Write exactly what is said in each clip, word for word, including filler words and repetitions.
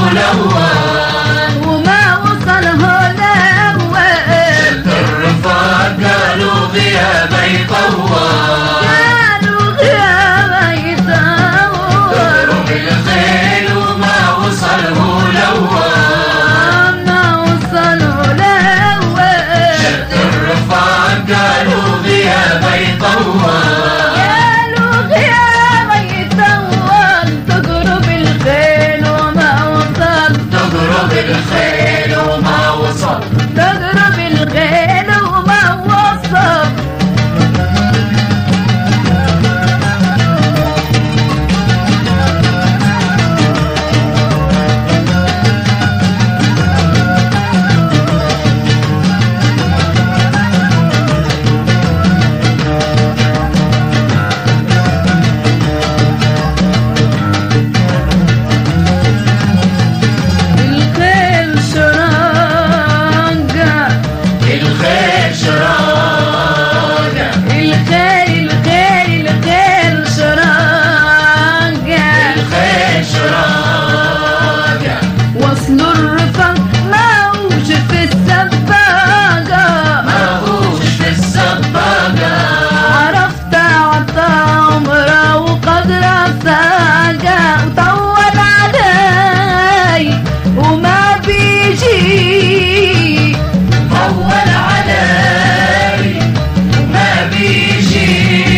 الأول وما وصله الأول شد الرفاق قالوا غيابه يطول قالوا غيابه يطول تضرب الخيل وما وصله الأول ما وصله الأول شد الرفاق قالوا غيابه يطول قالوا غيابه يطول تضرب الخيل وما وصل تضرب الخيل وما وصل تضرب الخيل وما وصل الخيل شرانقة الخيل شراقة الخيل الخيل الخيل شرانقة الخيل شراقة وصلوا الرفاق موج في السباقة ماهوش في السباقة عرفت عطى عمره وقدره ساقة وطول علي وما بيجي طول علي وما بيجي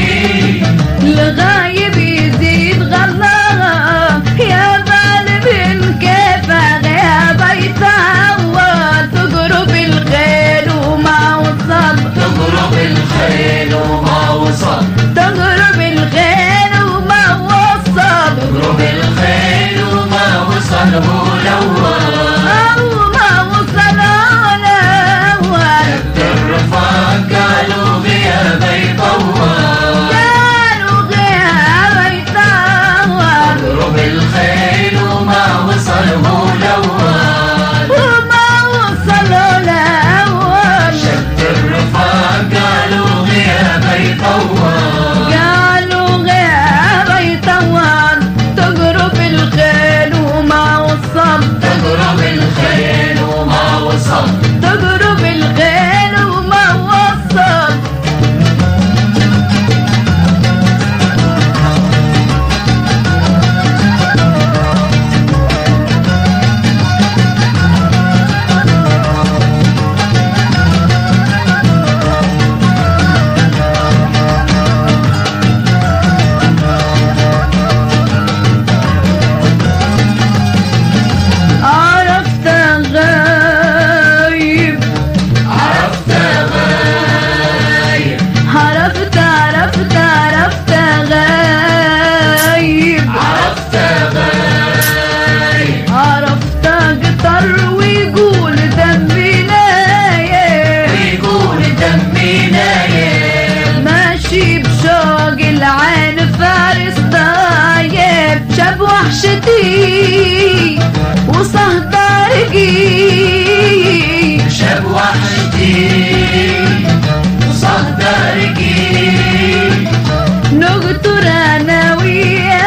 الغايب يزيد غلاها يا غالب كيف غيابه يطول تقرب الخيل وما وصل تضرب الخيل وما وصل تقرب الخيل وما وصل تضرب الخيل وما وصل هو الأول أو ما وصل الأول شد الرفاق قالوا غيابه يطول قالوا غيابه يطول تضرب الخيل وما وصل هو الأول وما وصل الأول شد الرفاق قالوا غيابه يطول قالوا غيابه يطول تقرب الخيل وما وصل تضرب الخيل وما وصل تقرب الخيل وما وصل عرفت غايب عرفت غايب عرفت عرفت عرفت غايب عرفت غايب عرفت قطر ويقول دمي نايم ويقول دمي نايم ماشي بشوق العين فارس طايب شاب وحشتي وصهد رقيق شاب وحشتي وصهد رقيق نقطر انا وياه